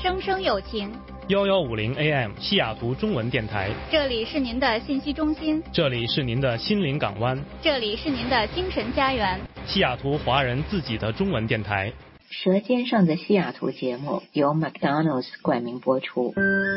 声声有情。 1150 AM 西雅图中文电台， 这里是您的信息中心， 这里是您的心灵港湾， 这里是您的精神家园。 西雅图华人自己的中文电台。 舌尖上的西雅图节目由 McDonald's 冠名播出。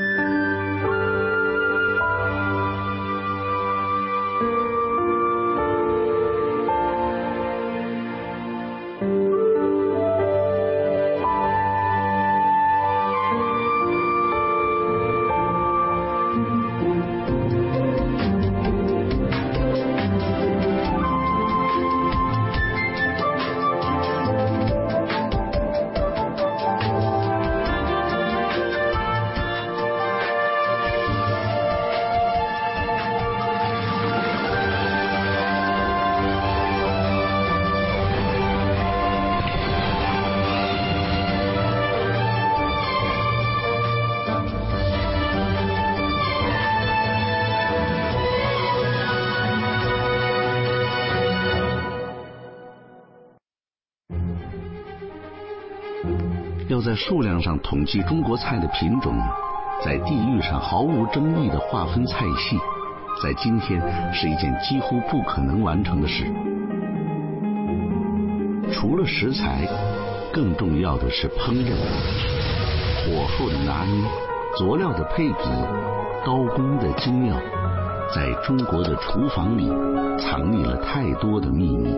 要在数量上统计中国菜的品种，在地域上毫无争议的划分菜系，在今天是一件几乎不可能完成的事。除了食材，更重要的是烹饪，火候的拿捏，佐料的配比，刀工的精妙，在中国的厨房里藏匿了太多的秘密。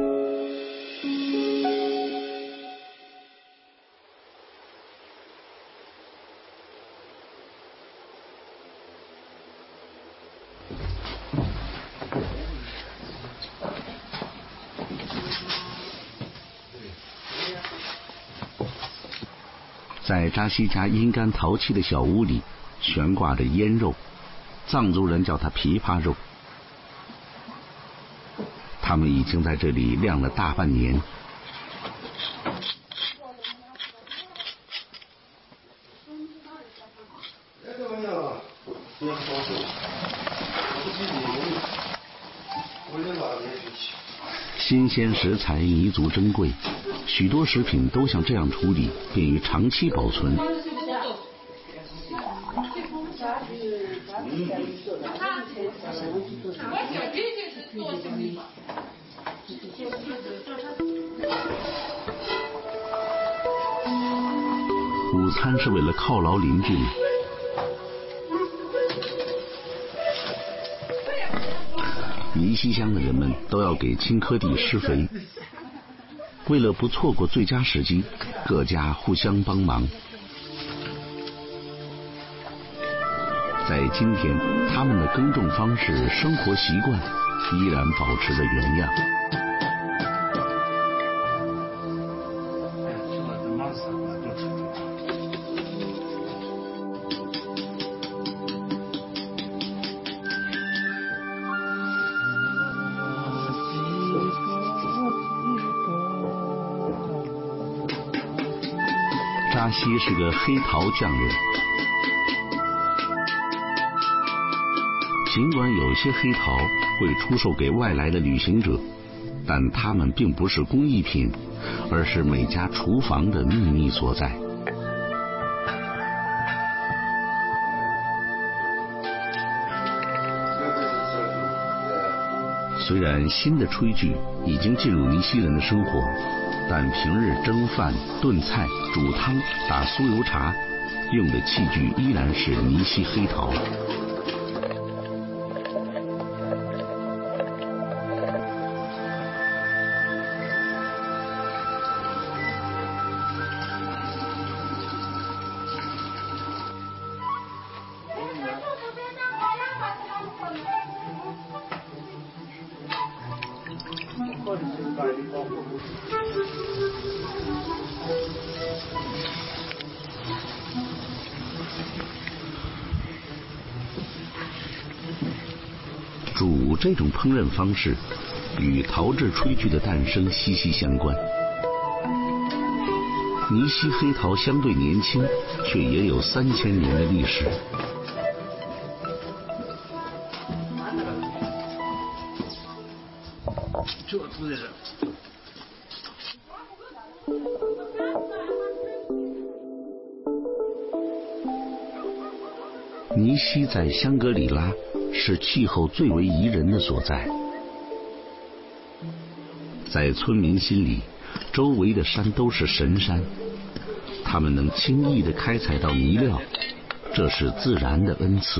在扎西家阴干淘气的小屋里，悬挂着腌肉，藏族人叫它琵琶肉。他们已经在这里晾了大半年。新鲜食材弥足珍贵，许多食品都像这样处理，便于长期保存。午餐是为了犒劳邻居们。尼西乡的人们都要给青稞地施肥，为了不错过最佳时机，各家互相帮忙。在今天，他们的耕种方式、生活习惯依然保持着原样。扎西是个黑陶匠人，尽管有些黑陶会出售给外来的旅行者，但它们并不是工艺品，而是每家厨房的秘密所在。虽然新的炊具已经进入尼西人的生活，但平日蒸饭、炖菜、煮汤、打酥油茶用的器具依然是尼西黑陶。煮这种烹饪方式与陶制炊具的诞生息息相关。尼西黑陶相对年轻，却也有3000年的历史。 这出在这。 尼西在香格里拉是气候最为宜人的所在，在村民心里，周围的山都是神山，他们能轻易地开采到泥料，这是自然的恩赐。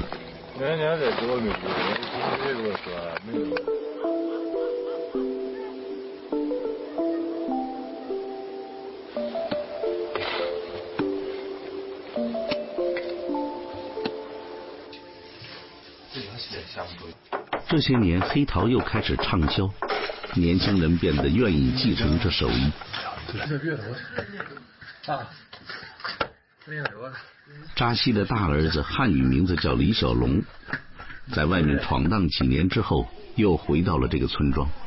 这些年，黑陶又开始畅销，年轻人变得愿意继承这手艺。扎西的大儿子汉语名字叫李小龙，在外面闯荡几年之后，又回到了这个村庄。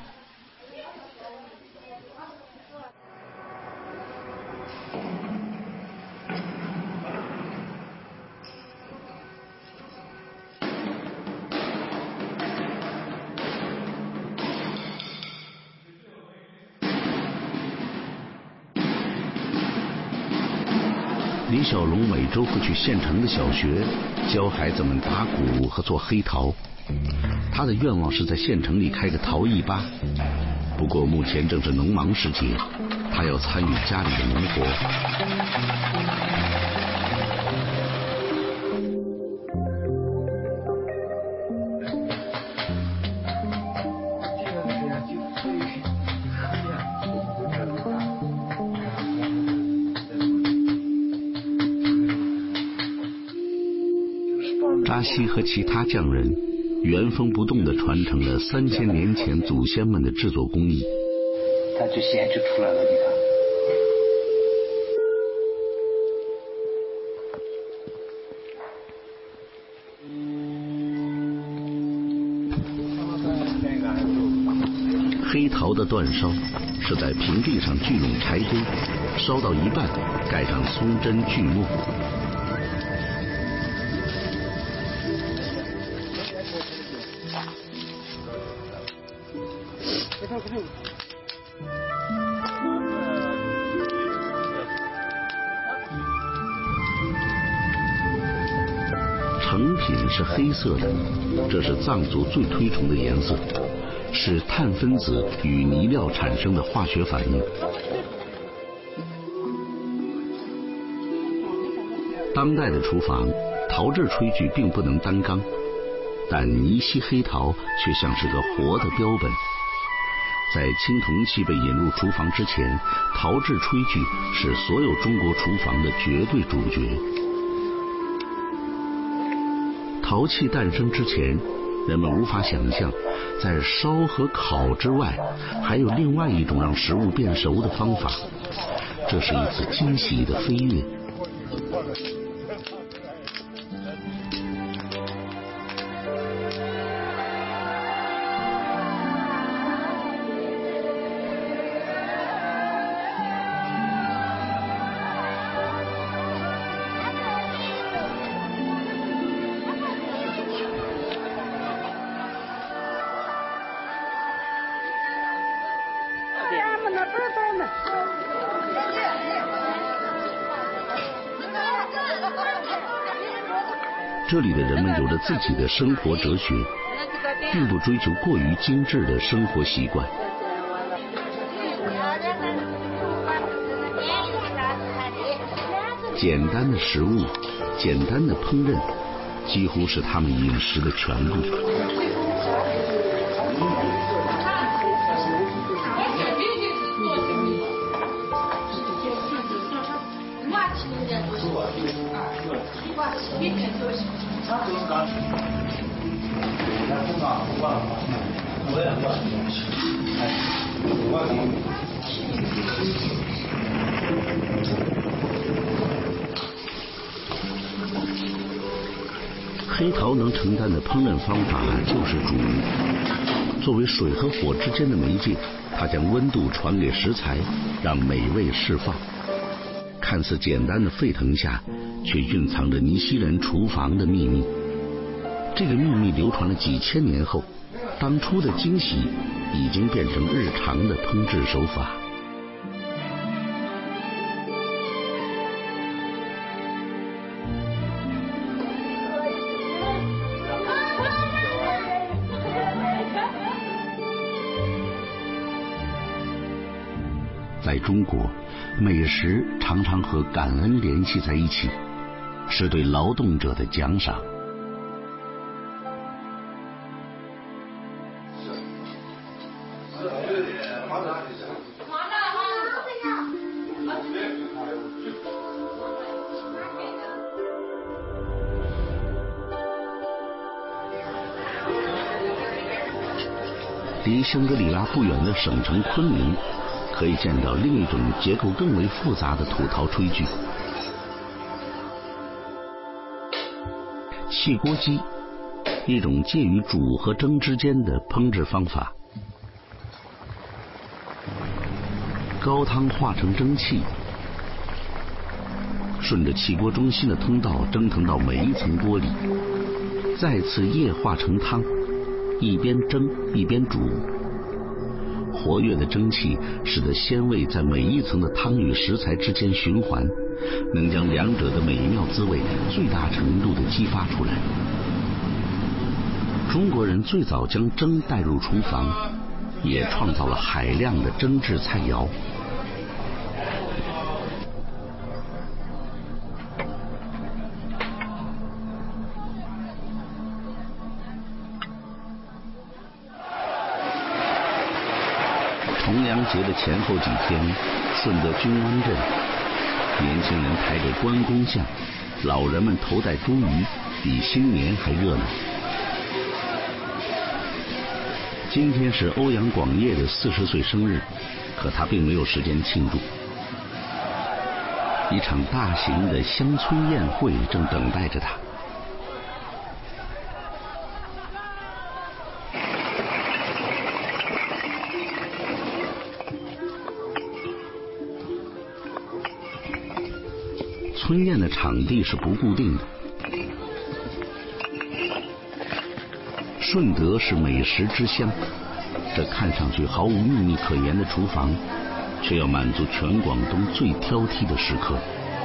李小龙每周会去县城的小学教孩子们打鼓和做黑陶，他的愿望是在县城里开个陶艺吧。不过目前正是农忙时节，他要参与家里的农活。扎西和其他匠人原封不动地传承了3000年前祖先们的制作工艺。 它就显示出来了，你看。 黑陶的煅烧是在平地上聚拢柴堆，烧到一半盖上松针锯末。成品是黑色的，这是藏族最推崇的颜色，是碳分子与泥料产生的化学反应。当代的厨房，陶制炊具并不能单缸，但尼西黑陶却像是个活的标本。在青铜器被引入厨房之前，陶制炊具是所有中国厨房的绝对主角。陶器诞生之前，人们无法想象，在烧和烤之外，还有另外一种让食物变熟的方法。这是一次惊喜的飞跃。这里的人们有着自己的生活哲学，并不追求过于精致的生活习惯。简单的食物，简单的烹饪，几乎是他们饮食的全部。黑陶能承担的烹饪方法就是煮。作为水和火之间的媒介，它将温度传给食材，让美味释放。看似简单的沸腾下，却蕴藏着尼西人厨房的秘密。这个秘密流传了几千年后，当初的惊喜已经变成日常的烹制手法。 在中国，美食常常和感恩联系在一起，是对劳动者的奖赏。离香格里拉不远的省城昆明，可以见到另一种结构更为复杂的土陶炊具——汽锅鸡，一种介于煮和蒸之间的烹制方法。高汤化成蒸汽，顺着汽锅中心的通道蒸腾到每一层锅里，再次液化成汤，一边蒸一边煮。活跃的蒸汽使得鲜味在每一层的汤与食材之间循环，能将两者的美妙滋味最大程度地激发出来。中国人最早将蒸带入厨房，也创造了海量的蒸制菜肴。重阳节的前后几天，顺德均安镇，年轻人抬着关公像，老人们头戴茱萸，比新年还热闹。今天是欧阳广业的40岁生日，可他并没有时间庆祝。一场大型的乡村宴会正等待着他。婚宴的场地是不固定的。顺德是美食之乡，这看上去毫无秘密可言的厨房，却要满足全广东最挑剔的食客。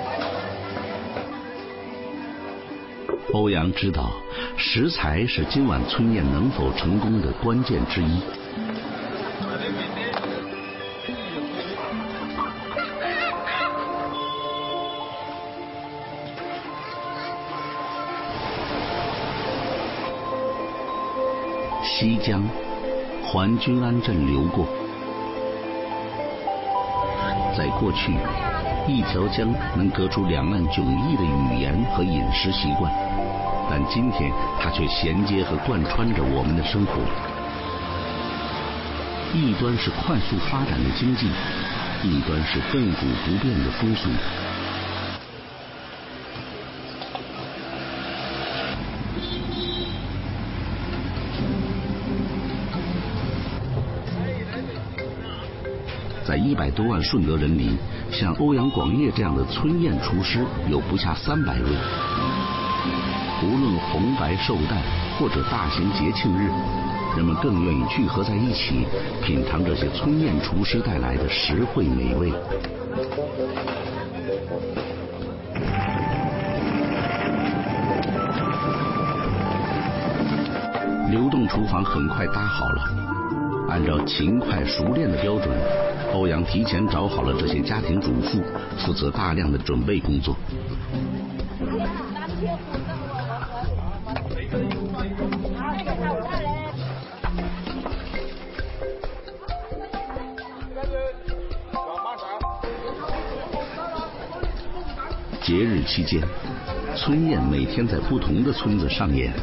欧阳知道，食材是今晚村宴能否成功的关键之一。西江环均安镇流过，在过去，一条江能隔出两岸迥异的语言和饮食习惯，但今天它却衔接和贯穿着我们的生活。一端是快速发展的经济，一端是亘古不变的风俗。在100多万顺德人里，像欧阳广业这样的村宴厨师有不下300位。无论红白寿诞或者大型节庆日，人们更愿意聚合在一起，品尝这些村宴厨师带来的实惠美味。流动厨房很快搭好了，按照勤快熟练的标准，欧阳提前找好了这些家庭主妇，负责大量的准备工作。节日期间，村宴每天在不同的村子上演，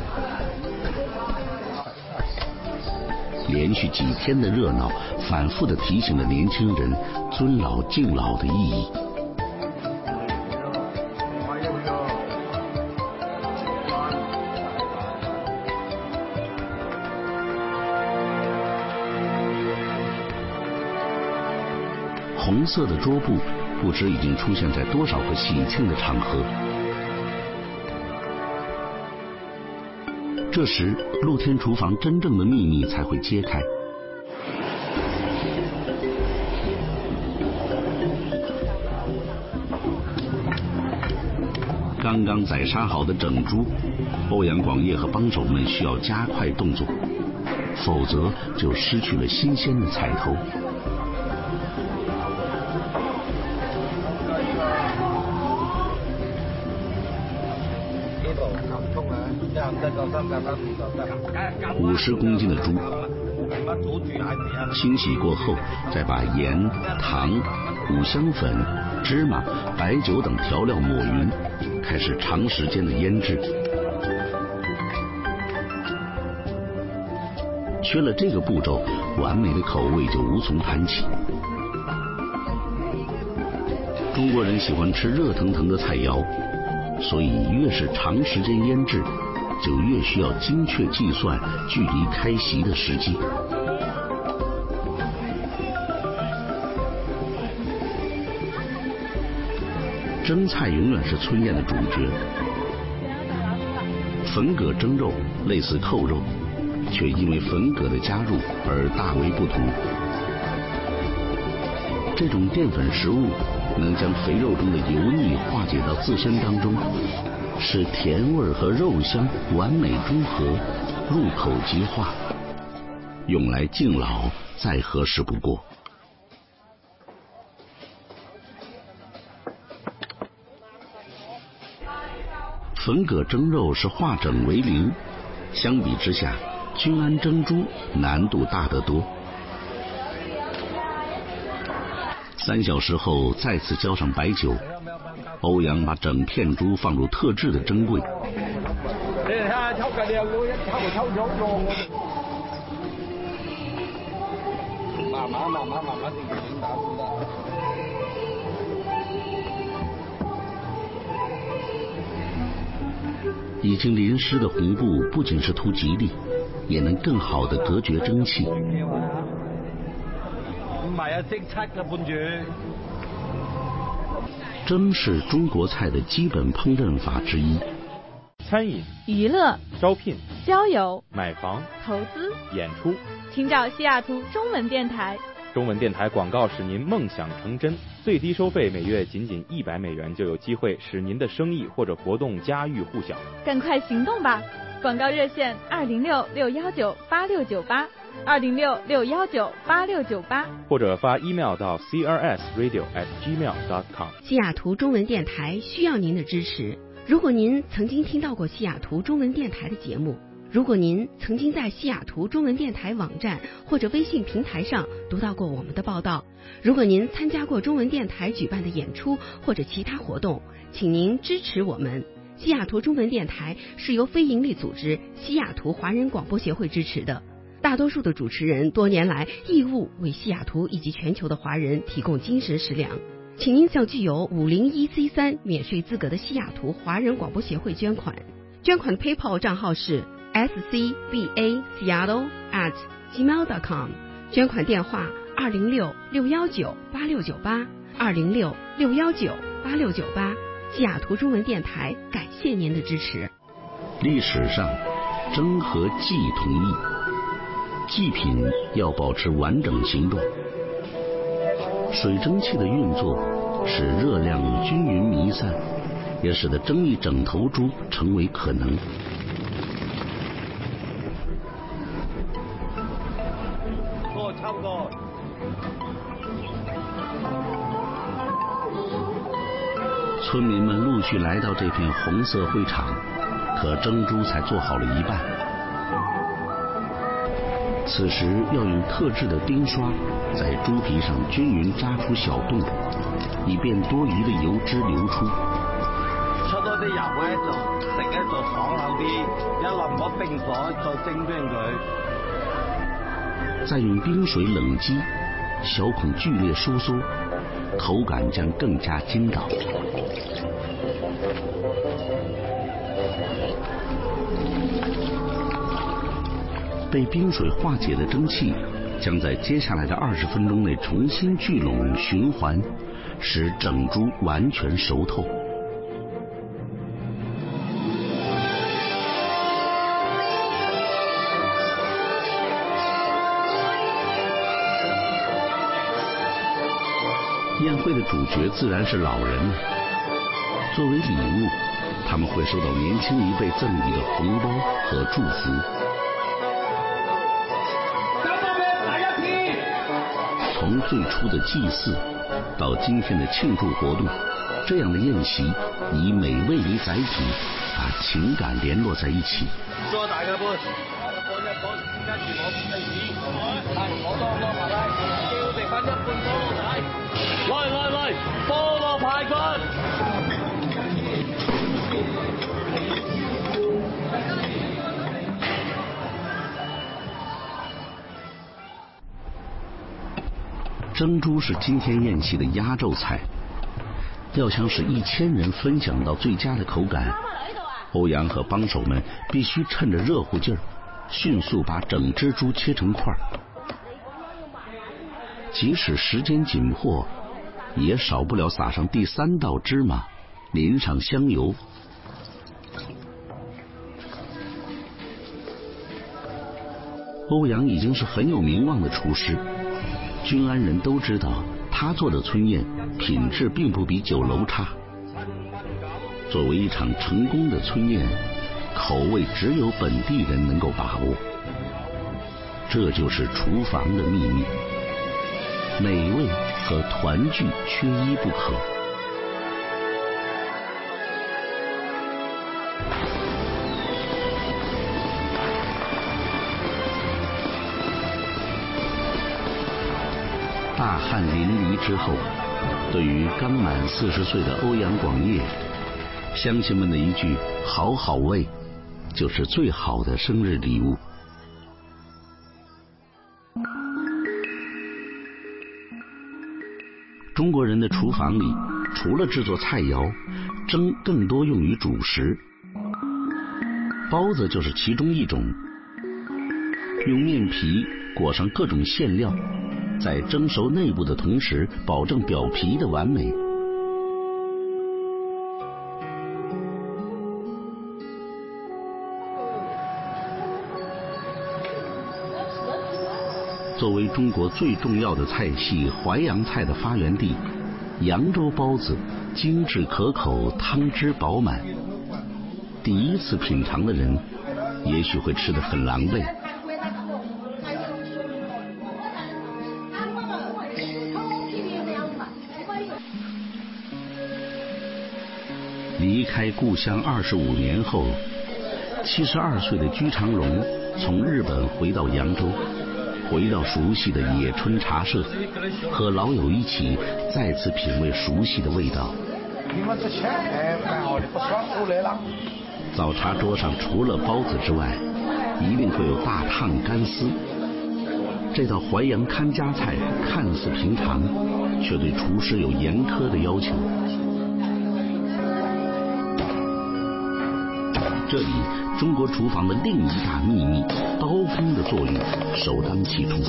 连续几天的热闹，反复地提醒了年轻人尊老敬老的意义。红色的桌布不知已经出现在多少个喜庆的场合。这时，露天厨房真正的秘密才会揭开。刚刚宰杀好的整猪，欧阳广业和帮手们需要加快动作，否则就失去了新鲜的彩头。 50公斤的猪，清洗过后，再把盐、糖、五香粉、芝麻、白酒等调料抹匀，开始长时间的腌制。缺了这个步骤，完美的口味就无从谈起。中国人喜欢吃热腾腾的菜肴，所以越是长时间腌制，就越需要精确计算距离开席的时机。蒸菜永远是村宴的主角，粉葛蒸肉类似扣肉，却因为粉葛的加入而大为不同。这种淀粉食物能将肥肉中的油腻化解到自身当中，使甜味和肉香完美中和，入口即化，用来敬老再合适不过。粉葛蒸肉是化整为零，相比之下，均安蒸猪难度大得多。3小时后再次浇上白酒，欧阳把整片猪放入特制的蒸柜。已经淋湿的红布不仅是图吉利，也能更好地隔绝蒸汽。蒸是中国菜的基本烹饪法之一。 餐饮、 娱乐、 招聘、 交友、 买房、 投资、 演出， 请找西雅图中文电台。 中文电台广告使您梦想成真，最低收费每月仅100美元，就有机会使您的生意或者活动家喻户晓。 赶快行动吧！广告热线206-619-8698，206-619-8698， 或者发 email 到 crsradio@gmail.com。 西雅图中文电台需要您的支持。如果您曾经听到过西雅图中文电台的节目，如果您曾经在西雅图中文电台网站或者微信平台上读到过我们的报道，如果您参加过中文电台举办的演出或者其他活动，请您支持我们。西雅图中文电台是由非营利组织西雅图华人广播协会支持的，大多数的主持人多年来义务为西雅图以及全球的华人提供精神食粮。请您向具有501C3免税资格的西雅图华人广播协会捐款，捐款的 PayPal 账号是scbaseattle@gmail.com， 捐款电话206-619-8698， 206-619-8698。西雅图中文电台感谢您的支持。 历史上，蒸和祭同义，祭品要保持完整形状。水蒸气的运作使热量均匀弥散，也使得蒸一整头猪成为可能。村民们陆续来到这片红色会场，可蒸猪才做好了一半。此时要用特制的钉刷在猪皮上均匀扎出小洞，以便多余的油脂流出。 出多啲油咧，就食咧就爽口啲，一淋咗冰火再蒸冰佢。 再用冰水冷激，小孔剧烈收缩，口感将更加筋道。被冰水化解的蒸汽将在接下来的20分钟内重新聚拢循环，使整猪完全熟透。宴会的主角自然是老人们，作为礼物，他们会收到年轻一辈赠予的红包和祝福。从最初的祭祀到今天的庆祝活动， 这样的宴席以美味为载体，把情感联络在一起。 多大嘅杯？跟住我係我多排啦，叫食翻一半菠蘿仔。嚟，菠蘿排骨。 蒸猪是今天宴席的压轴菜，要想使1000人分享到最佳的口感，欧阳和帮手们必须趁着热乎劲儿，迅速把整只猪切成块。即使时间紧迫，也少不了撒上第3道芝麻，淋上香油。欧阳已经是很有名望的厨师，均安人都知道他做的春宴品质并不比酒楼差。作为一场成功的春宴，口味只有本地人能够把握，这就是厨房的秘密，美味和团聚缺一不可。大汗淋漓之后，对于刚满40岁的欧阳广业，乡亲们的一句好好味就是最好的生日礼物。中国人的厨房里，除了制作菜肴，蒸更多用于主食，包子就是其中一种。用面皮裹上各种馅料，在蒸熟内部的同时，保证表皮的完美。作为中国最重要的菜系淮扬菜的发源地，扬州包子精致可口，汤汁饱满。第一次品尝的人也许会吃得很狼狈。离开故乡25年后，72岁的居长荣从日本回到扬州，回到熟悉的野春茶社，和老友一起再次品味熟悉的味道。早茶桌上除了包子之外，一定会有大烫干丝。这道淮扬看家菜看似平常，却对厨师有严苛的要求。这里，中国厨房的另一大秘密——刀工的作用首当其冲。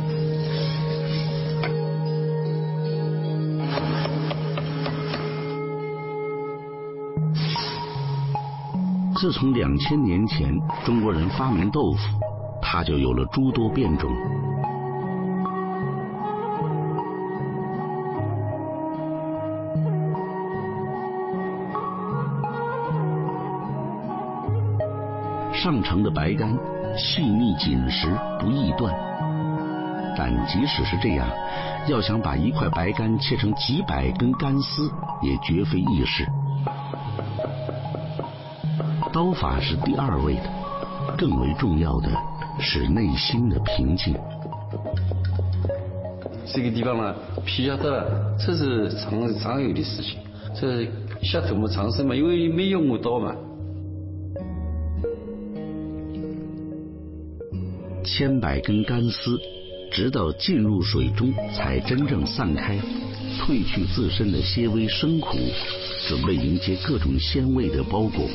自从2000年前中国人发明豆腐，它就有了诸多变种。上乘的白干细腻紧实，不易断。但即使是这样，要想把一块白干切成几百根干丝，也绝非易事。刀法是第2位的，更为重要的是内心的平静。 这个地方呢，皮下的这是常有的事情，这下土木尝试嘛，因为没用过刀嘛。 千百根干丝，直到浸入水中才真正散开，褪去自身的些微生苦，准备迎接各种鲜味的包裹。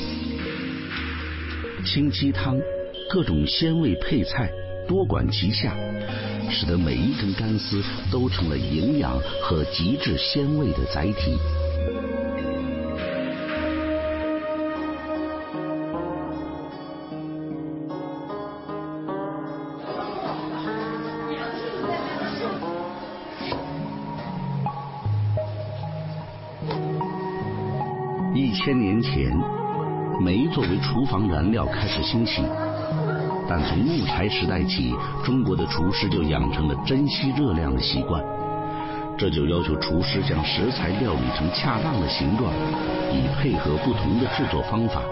清鸡汤，各种鲜味配菜，多管齐下，使得每一根干丝都成了营养和极致鲜味的载体。1000年前，煤作为厨房燃料开始兴起，但从木柴时代起，中国的厨师就养成了珍惜热量的习惯。 这就要求厨师将食材料理成恰当的形状，以配合不同的制作方法。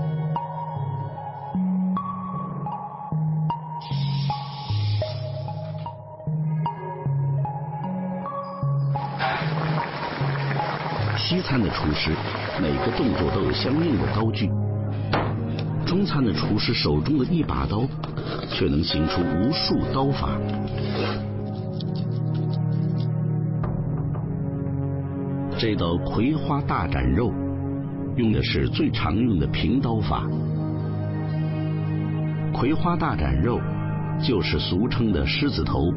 西餐的厨师每个动作都有相应的刀具，中餐的厨师手中的一把刀却能行出无数刀法。这道葵花大斩肉用的是最常用的平刀法。葵花大斩肉就是俗称的狮子头。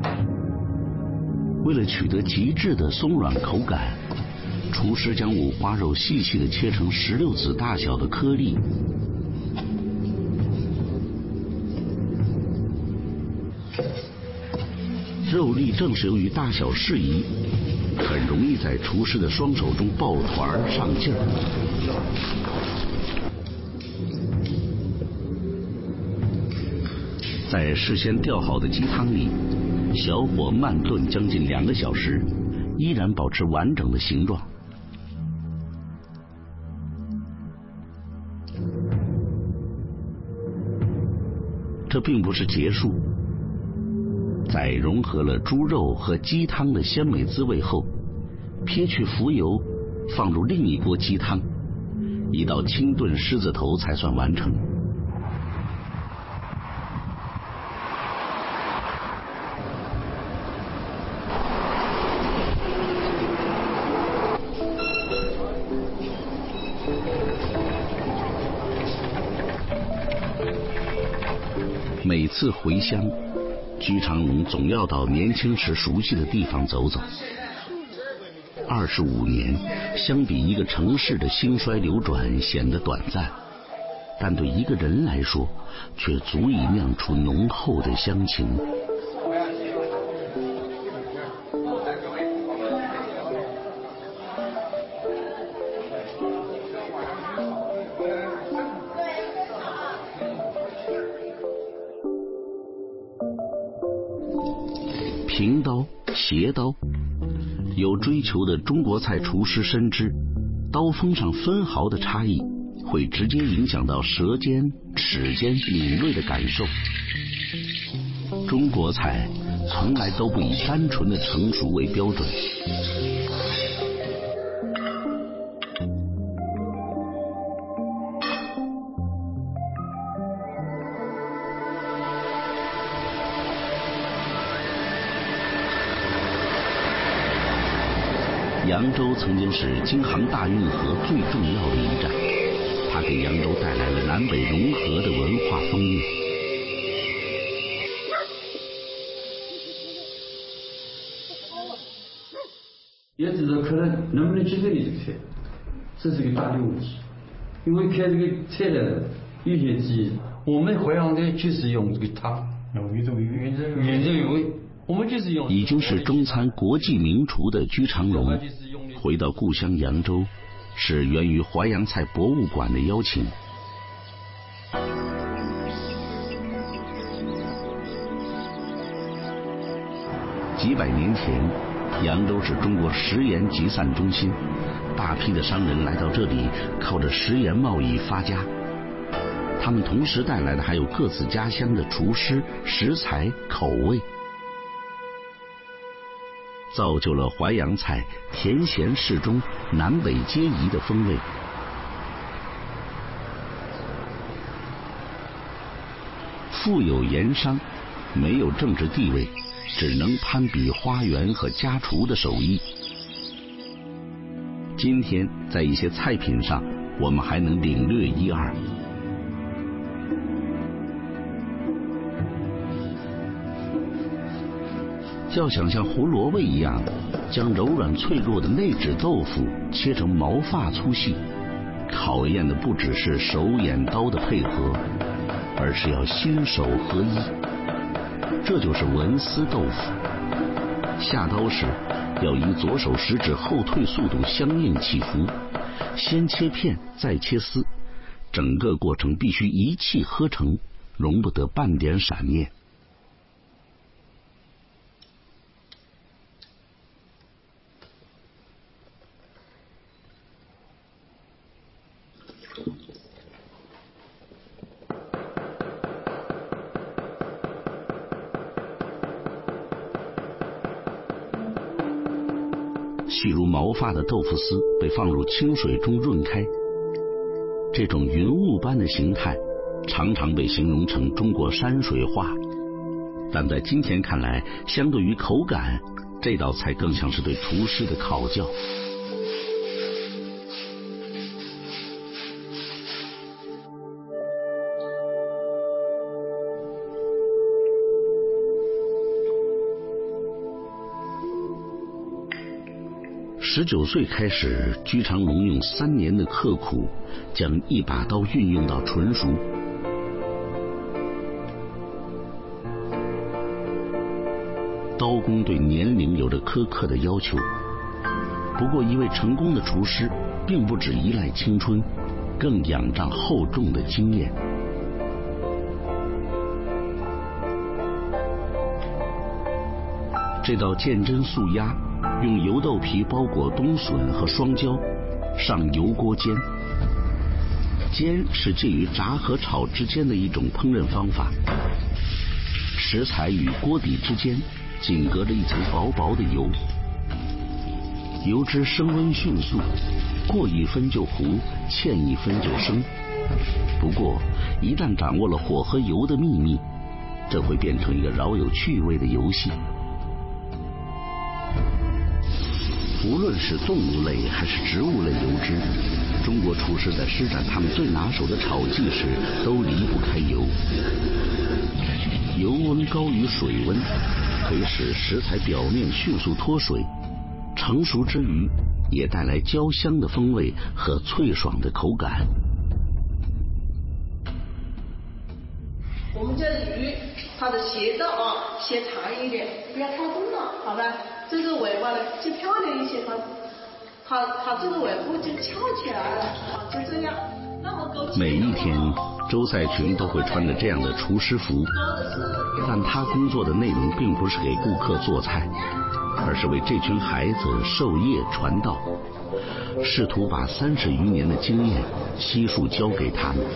为了取得极致的松软口感，厨师将五花肉细细地切成16子大小的颗粒。肉粒正是由于大小适宜，很容易在厨师的双手中抱团上劲儿。在事先调好的鸡汤里，小火慢炖将近2个小时，依然保持完整的形状。这并不是结束，在融合了猪肉和鸡汤的鲜美滋味后，撇去浮油，放入另一锅鸡汤，一道清炖狮子头才算完成。每次回乡，居长荣总要到年轻时熟悉的地方走走。25年，相比一个城市的兴衰流转显得短暂，但对一个人来说，却足以酿出浓厚的乡情。平刀、斜刀，有追求的中国菜厨师深知，刀锋上分毫的差异会直接影响到舌尖、齿间敏锐的感受。中国菜从来都不以单纯的成熟为标准。扬州曾经是京杭大运河最重要的一站，它给扬州带来了南北融合的文化风韵。 也只是可能能不能接受你这个菜，这是个大的问题。因为开这个菜的有些鸡，我们淮扬菜就是用这个汤，原汁原味。我们就是用。 已经是中餐国际名厨的居长荣，回到故乡扬州，是源于淮扬菜博物馆的邀请。几百年前，扬州是中国食盐集散中心，大批的商人来到这里，靠着食盐贸易发家。他们同时带来的还有各自家乡的厨师、食材、口味，造就了淮扬菜甜咸适中、南北皆宜的风味。富有盐商，没有政治地位，只能攀比花园和家厨的手艺。今天在一些菜品上，我们还能领略一二。要想像胡萝卜一样将柔软脆弱的内酯豆腐切成毛发粗细，考验的不只是手眼刀的配合，而是要心手合一。这就是文思豆腐。下刀时要以左手食指后退速度相应起伏，先切片再切丝，整个过程必须一气呵成，容不得半点闪念。 细如毛发的豆腐丝被放入清水中润开，这种云雾般的形态常常被形容成中国山水画，但在今天看来，相对于口感，这道菜更像是对厨师的考教。19岁开始，居长龙用3年的刻苦，将一把刀运用到纯熟。刀工对年龄有着苛刻的要求，不过一位成功的厨师并不只依赖青春，更仰仗厚重的经验。这道鉴真素鸭用油豆皮包裹冬笋和双椒，上油锅煎。煎是介于炸和炒之间的一种烹饪方法，食材与锅底之间仅隔着一层薄薄的油，油脂升温迅速，过1分就糊，欠1分就生。不过一旦掌握了火和油的秘密，这会变成一个饶有趣味的游戏。无论是动物类还是植物类油脂，中国厨师在施展他们最拿手的炒技时，都离不开油。油温高于水温，可以使食材表面迅速脱水，成熟之余也带来焦香的风味和脆爽的口感。 我们家的鱼，它的斜道斜长一点，不要太重了，好吧？这个尾巴呢就漂亮一些，它这个尾部就翘起来了就这样。 每一天，周赛群都会穿着这样的厨师服，但他工作的内容并不是给顾客做菜，而是为这群孩子授业传道，试图把30余年的经验悉数教给他们。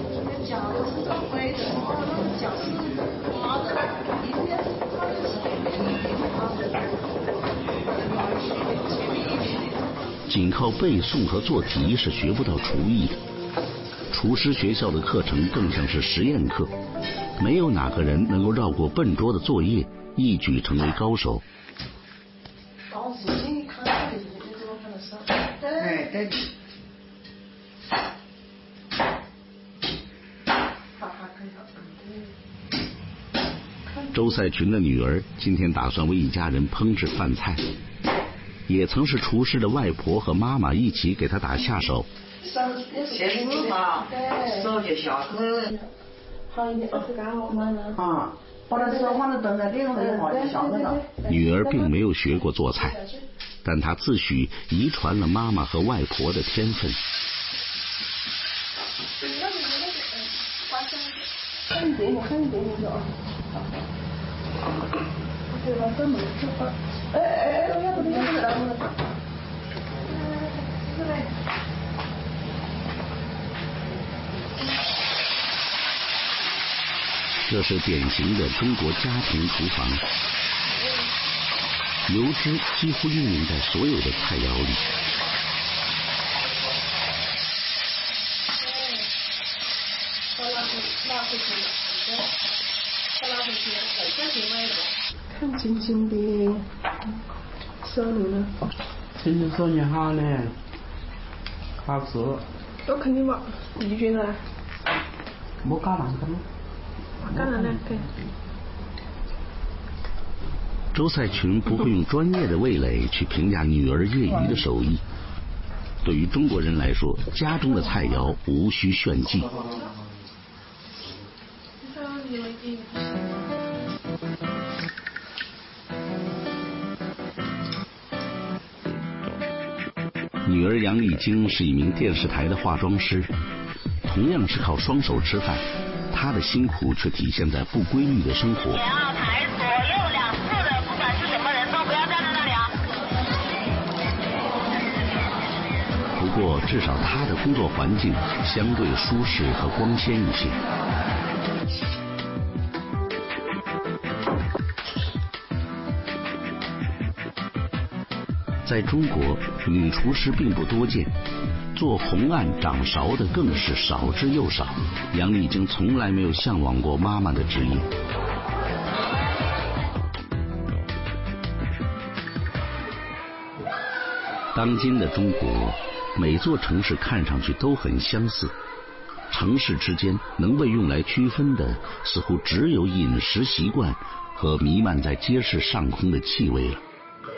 仅靠背诵和做题是学不到厨艺的，厨师学校的课程更像是实验课，没有哪个人能够绕过笨拙的作业，一举成为高手。周赛群的女儿今天打算为一家人烹制饭菜，也曾是厨师的外婆和妈妈一起给他打下手。 手就下去。好一点，把它手放在灯在电上的话就下去了。 女儿并没有学过做菜，但她自诩遗传了妈妈和外婆的天分。这是典型的中国家庭厨房，油脂几乎运用在所有的菜肴里。 看晶晶的手里呢， 晶晶手艺好呢，好吃。 我肯定嘛，你觉得？ 没搞烂的吗？ 搞烂了，对。 周赛群不会用专业的味蕾去评价女儿业余的手艺。对于中国人来说，家中的菜肴无需炫技。女儿杨丽晶是一名电视台的化妆师，同样是靠双手吃饭，她的辛苦却体现在不规律的生活。 前2排左右2侧的，不管是什么人都不要站在那里啊。 不过至少她的工作环境相对舒适和光鲜一些。在在中国，女厨师并不多见，做红案掌勺的更是少之又少。杨丽晶从来没有向往过妈妈的职业。当今的中国，每座城市看上去都很相似，城市之间能被用来区分的，似乎只有饮食习惯和弥漫在街市上空的气味了。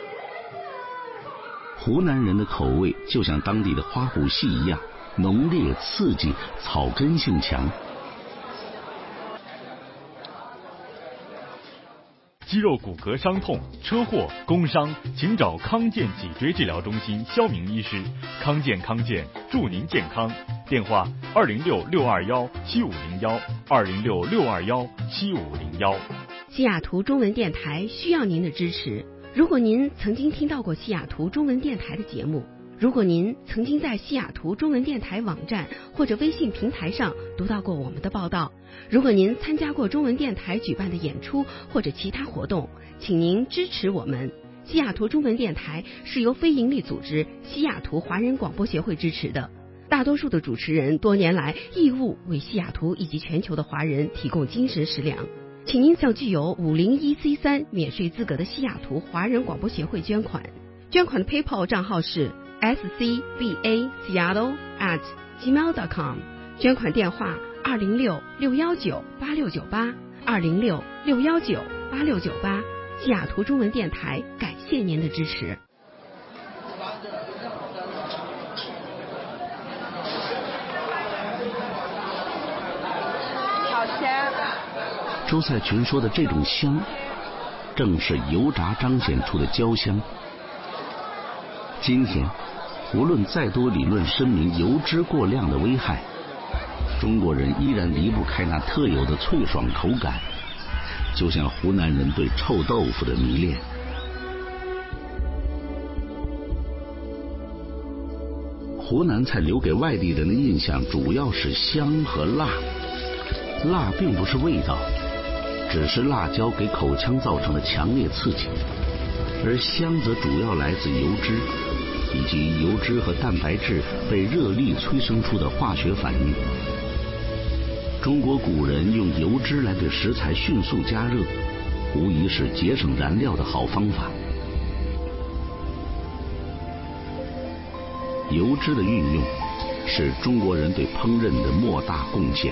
湖南人的口味就像当地的花鼓戏一样，浓烈刺激，草根性强。 肌肉骨骼伤痛、车祸、工伤，请找康健脊椎治疗中心肖明医师。康健祝您健康。电话206-621-7501，206-621-7501。 西雅图中文电台需要您的支持。如果您曾经听到过西雅图中文电台的节目，如果您曾经在西雅图中文电台网站或者微信平台上读到过我们的报道，如果您参加过中文电台举办的演出或者其他活动，请您支持我们。西雅图中文电台是由非营利组织西雅图华人广播协会支持的，大多数的主持人多年来义务为西雅图以及全球的华人提供精神食粮。请您向具有501C3免税资格的西雅图华人广播协会捐款。捐款的 PayPal 账号是scbaseattle@gmail.com， 捐款电话206-619-8698 206-619-8698。西雅图中文电台感谢您的支持。 好香。 周赛群说的这种香，正是油炸彰显出的焦香。今天无论再多理论声明油脂过量的危害，中国人依然离不开那特有的脆爽口感，就像湖南人对臭豆腐的迷恋。湖南菜留给外地人的印象主要是香和辣，辣并不是味道，只是辣椒给口腔造成的强烈刺激，而香则主要来自油脂，以及油脂和蛋白质被热力催生出的化学反应。中国古人用油脂来给食材迅速加热，无疑是节省燃料的好方法。油脂的运用是中国人对烹饪的莫大贡献。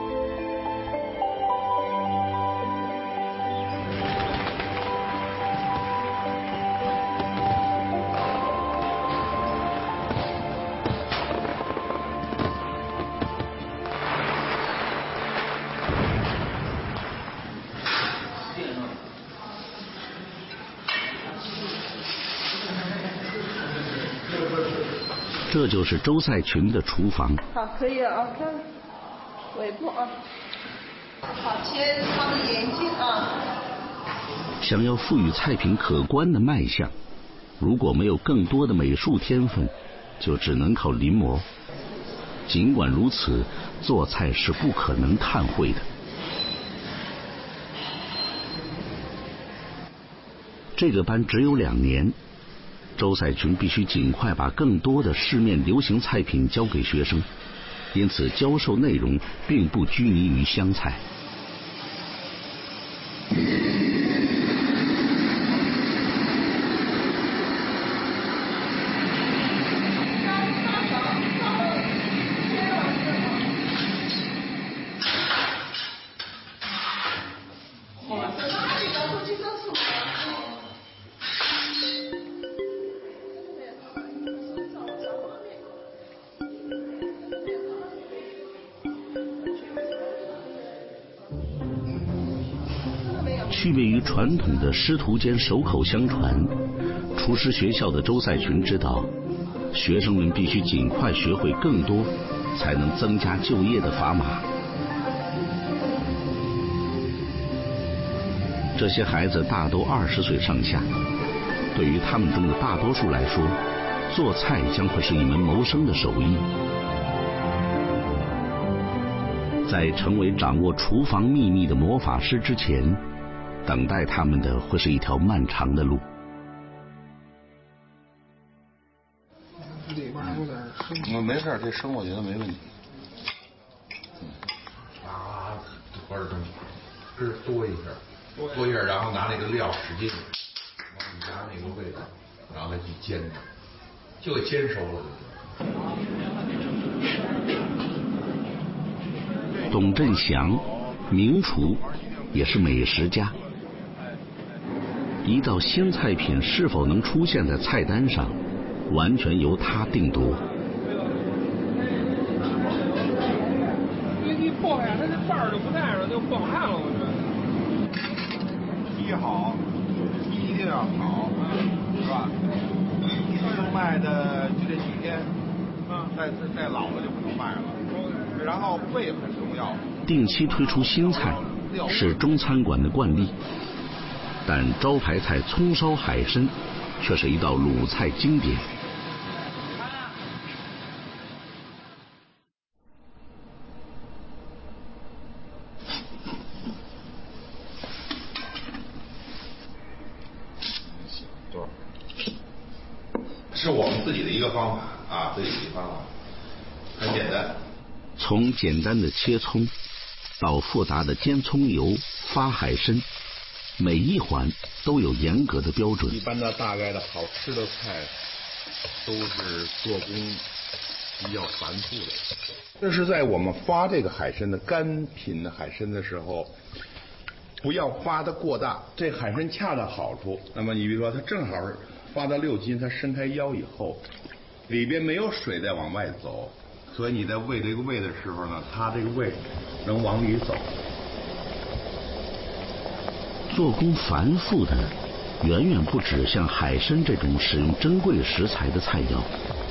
这就是周赛群的厨房。 好，可以了啊，看尾部啊。好，切他的眼睛啊。 想要赋予菜品可观的卖相，如果没有更多的美术天分，就只能靠临摹。尽管如此，做菜是不可能看会的。这个班只有2年，周赛群必须尽快把更多的市面流行菜品交给学生，因此教授内容并不拘泥于湘菜。区别于传统的师徒间手口相传，厨师学校的周赛群知道，学生们必须尽快学会更多，才能增加就业的砝码。这些孩子大都20岁上下，对于他们中的大多数来说，做菜将会是一门谋生的手艺。在成为掌握厨房秘密的魔法师之前，等待他们的会是一条漫长的路。 没事，这生我觉得没问题。 或者汁多一下，然后拿那个料使劲，往里加那个味道，然后再去煎它，就给煎熟了。 董振祥，名厨，也是美食家。一道新菜品是否能出现在菜单上，完全由他定夺。 一破开，它这瓣儿就不带了，就不好看了。我觉得鸡好，鸡一定要好，是吧？生卖的就这几天，再老了就不能卖了。然后胃很重要。 定期推出新菜是中餐馆的惯例，但招牌菜葱烧海参却是一道鲁菜经典。 是我们自己的一个方法啊，很简单。 从简单的切葱到复杂的煎葱油、发海参，每一环都有严格的标准。 一般的大概的好吃的菜都是做工比较繁复的。这是在我们发这个海参的干品的海参的时候，不要发的过大，这海参恰到好处。那么你比如说它正好是发到6斤，它伸开腰以后，里边没有水再往外走，所以你在喂这个胃的时候呢，它这个胃能往里走。 做工繁复的远远不止像海参这种使用珍贵食材的菜肴。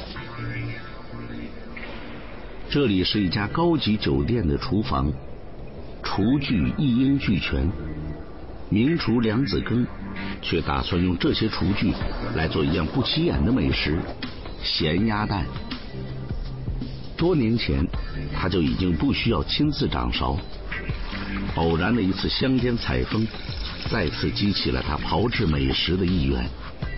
这里是一家高级酒店的厨房，厨具一应俱全。名厨梁子庚却打算用这些厨具来做一样不起眼的美食——咸鸭蛋。多年前，他就已经不需要亲自掌勺。偶然的一次乡间采风，再次激起了他炮制美食的意愿。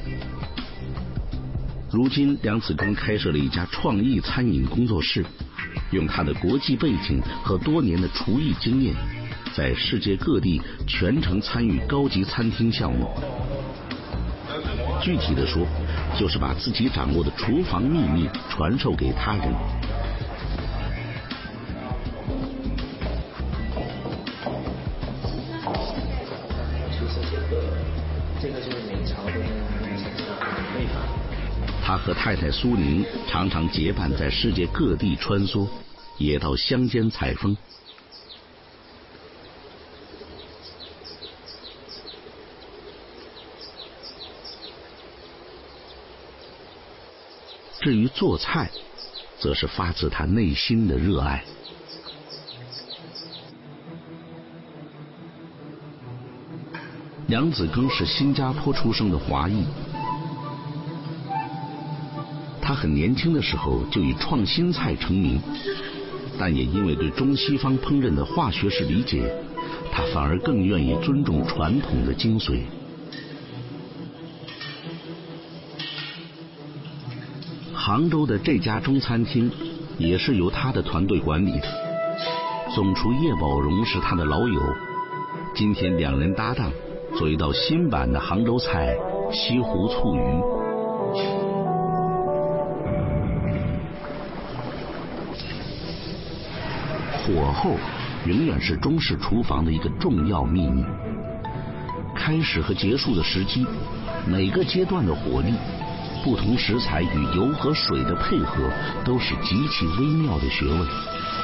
如今，梁子庚开设了一家创意餐饮工作室，用他的国际背景和多年的厨艺经验，在世界各地全程参与高级餐厅项目。具体的说，就是把自己掌握的厨房秘密传授给他人。 这个就是明朝的煨法。 他和太太苏宁常常结伴在世界各地穿梭，也到乡间采风。至于做菜，则是发自他内心的热爱。梁子庚是新加坡出生的华裔，他很年轻的时候就以创新菜成名，但也因为对中西方烹饪的化学式理解，他反而更愿意尊重传统的精髓。杭州的这家中餐厅也是由他的团队管理的，总厨叶宝荣是他的老友，今天两人搭档做一道新版的杭州菜西湖醋鱼。火候永远是中式厨房的一个重要秘密，开始和结束的时机，每个阶段的火力，不同食材与油和水的配合，都是极其微妙的学问。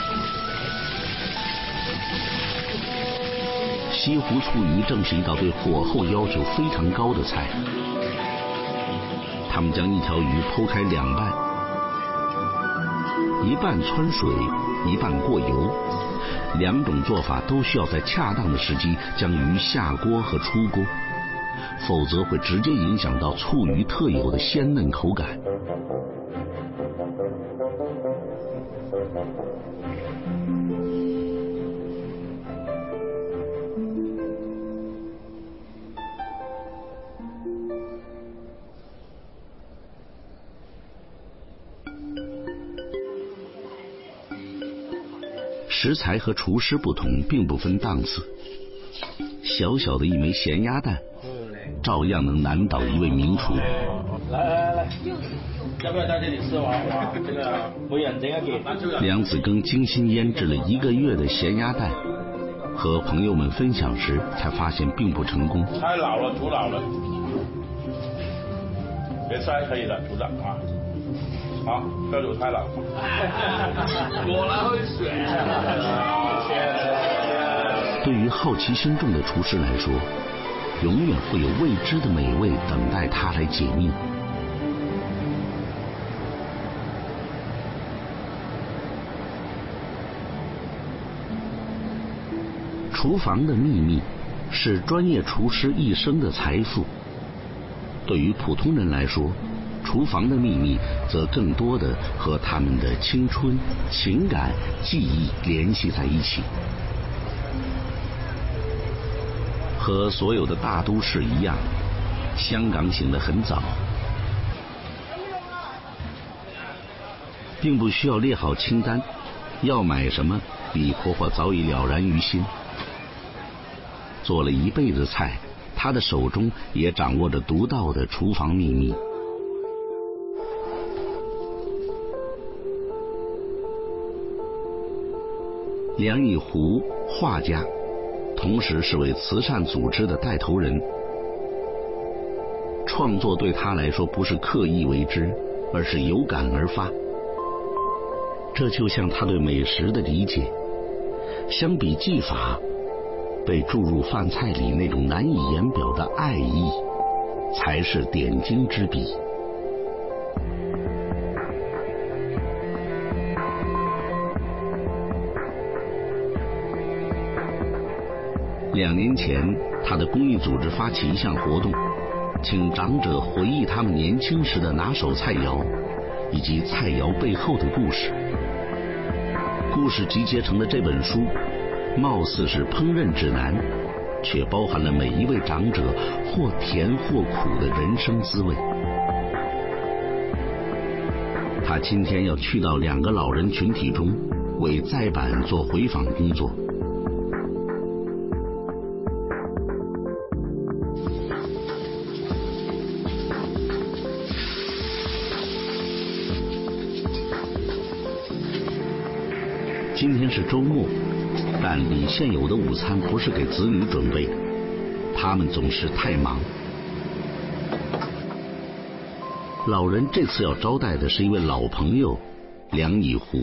西湖醋鱼正是一道对火候要求非常高的菜。他们将一条鱼剖开两半，一半汆水，一半过油，两种做法都需要在恰当的时机将鱼下锅和出锅，否则会直接影响到醋鱼特有的鲜嫩口感。 食材和厨师不同，并不分档次。小小的一枚咸鸭蛋，照样能难倒一位名厨。 来，要不要在这里吃完？这个每人整一件。 梁子庚精心腌制了1个月的咸鸭蛋，和朋友们分享时才发现并不成功。 太老了，煮老了，别塞可以了，煮的啊。好，不要煮太老。果然会选。 对于好奇心重的厨师来说，永远会有未知的美味等待他来解密。厨房的秘密是专业厨师一生的财富。对于普通人来说，厨房的秘密则更多的和他们的青春、情感、记忆联系在一起。和所有的大都市一样，香港醒得很早，并不需要列好清单，要买什么，李婆婆早已了然于心。做了一辈子菜，她的手中也掌握着独到的厨房秘密。梁以湖，画家，同时是位慈善组织的带头人。创作对他来说不是刻意为之，而是有感而发。这就像他对美食的理解，相比技法，被注入饭菜里那种难以言表的爱意，才是点睛之笔。2年前，他的公益组织发起一项活动，请长者回忆他们年轻时的拿手菜肴，以及菜肴背后的故事。故事集结成的这本书，貌似是烹饪指南，却包含了每一位长者或甜或苦的人生滋味。他今天要去到2个老人群体中，为再版做回访工作。今天是周末，但李现友的午餐不是给子女准备的，他们总是太忙。老人这次要招待的是一位老朋友梁以湖。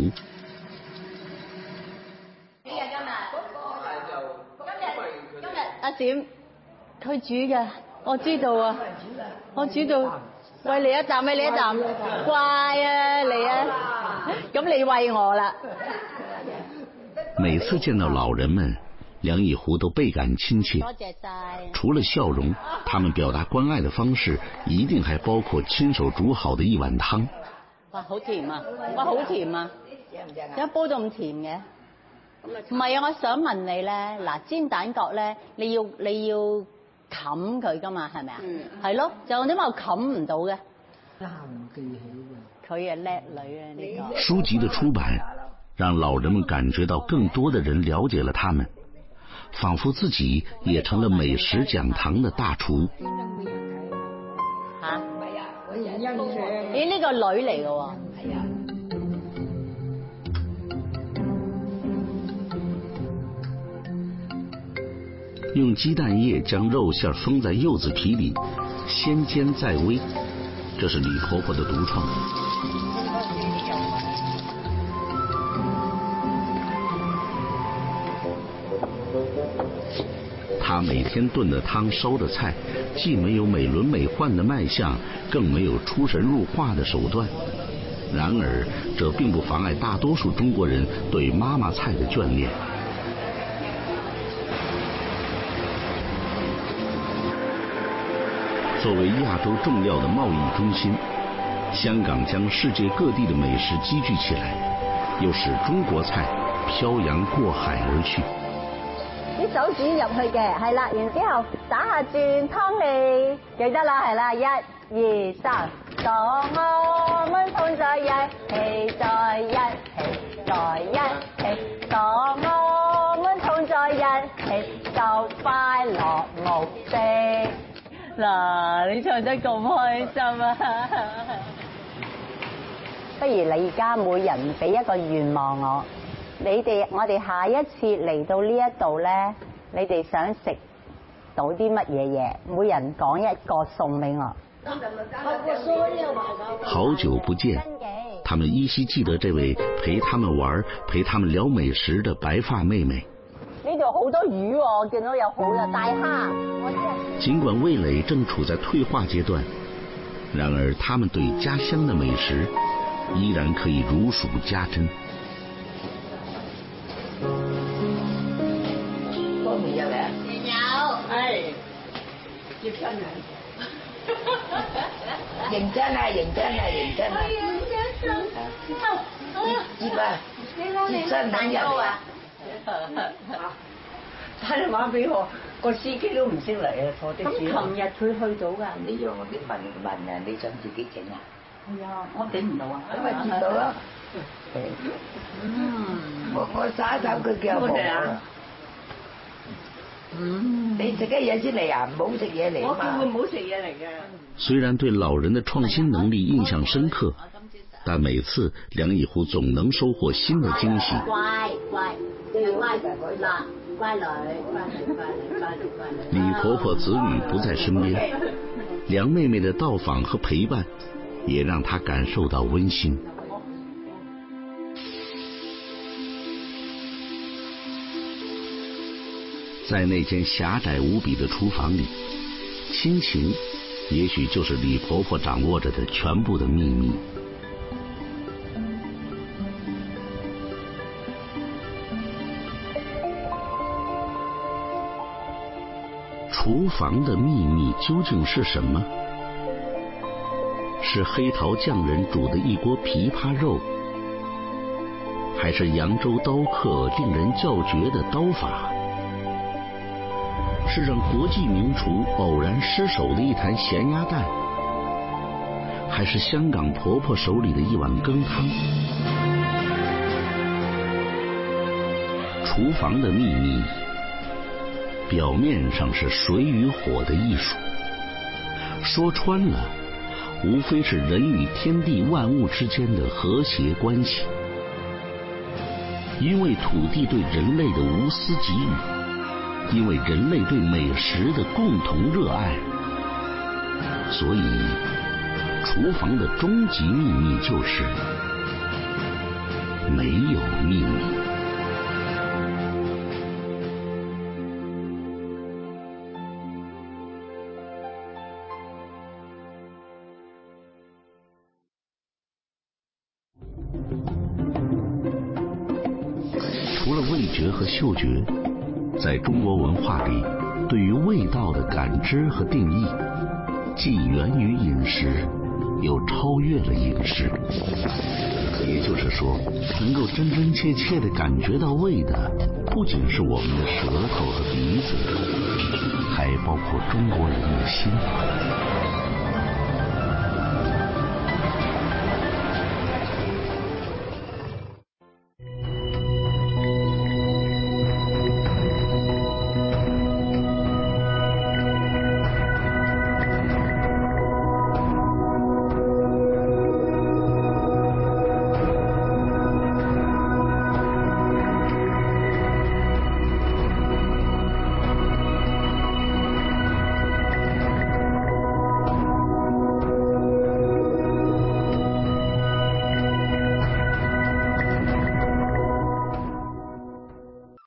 今日阿閃佢煮嘅，我知道啊，我煮到喂你一啖，喂你一啖，乖啊你啊，咁你喂我啦。 每次见到老人们，梁以湖都倍感亲切。除了笑容，他们表达关爱的方式一定還包括親手煮好的一碗湯。 哇，好甜啊！哇，好甜啊！點解煲到咁甜嘅？唔係啊，我想問你咧，嗱煎蛋角咧，你要冚佢噶嘛，係咪啊？係咯，就點解我冚唔到嘅？佢係叻女啊！呢個書籍的出版讓老人們感覺到更多的人了解了他們，仿佛自己也成了美食講堂的大廚。 嚇？咦，呢個女嚟嘅喎。 用雞蛋液將肉餡封在柚子皮裡，先煎再煨，這是李婆婆的獨創。她每天燉的湯燒的菜，既沒有美輪美奐的賣相，更沒有出神入化的手段。然而，這並不妨礙大多數中國人對媽媽菜的眷戀。作為亞洲重要的貿易中心，香港將世界各地的美食積聚起來，又使中國菜漂洋過海而去。 啲手指入去嘅，係啦，然之後打下轉湯氣，記得啦，係啦，1、2、3，當我們同在一起，在一起，在一起，當嗱，你唱得咁開心啊！不如你而家每人俾一個願望我哋下一次嚟到呢一度咧，你哋想食到啲乜嘢嘢？每人講一個送俾我。 好久不見，他們依稀記得這位陪他們玩、陪他們聊美食的白髮妹妹。 呢度好多魚喎，我見到有好多大蝦。 儘管味蕾正處在退化階段，然而他們對家鄉的美食依然可以如數家珍。 方便入嚟啊？有。係。接親啊！認真啊！認真啊！認真啊！接啊！接親等入啊！打電話俾我，個司機都唔識嚟啊！坐的士。咁琴日佢去到㗎？你讓我哋問啊！你想自己整啊？係啊，我整唔到啊。咁咪接到咯。我耍手佢叫我啊。你食嘅嘢先嚟啊，唔好食嘢嚟嘛。我叫佢唔好食嘢嚟嘅。 雖然對老人的創新能力印象深刻，但每次梁以湖總能收穫新的驚喜。 乖， 李婆婆子女不在身邊，梁妹妹的到訪和陪伴，也讓她感受到溫馨。在那間狹窄無比的廚房裡，親情也許就是李婆婆掌握着的全部的秘密。廚房的秘密究竟是什麼？是黑桃匠人煮的一鍋琵琶肉，還是揚州刀客令人叫絕的刀法？是讓國際名廚偶然失手的一壇鹹鴨蛋，還是香港婆婆手裡的一碗羹湯？廚房的秘密，表面上是水與火的藝術，說穿了，無非是人與天地萬物之間的和諧關係。因為土地對人類的無私給予，因為人類對美食的共同熱愛，所以廚房的終極秘密就是沒有秘密。除了味覺和嗅覺，在中國文化裡，對於味道的感知和定義，既源於飲食，又超越了飲食。也就是說，能夠真真切切地感覺到味的，不僅是我們的舌頭和鼻子，還包括中國人的心。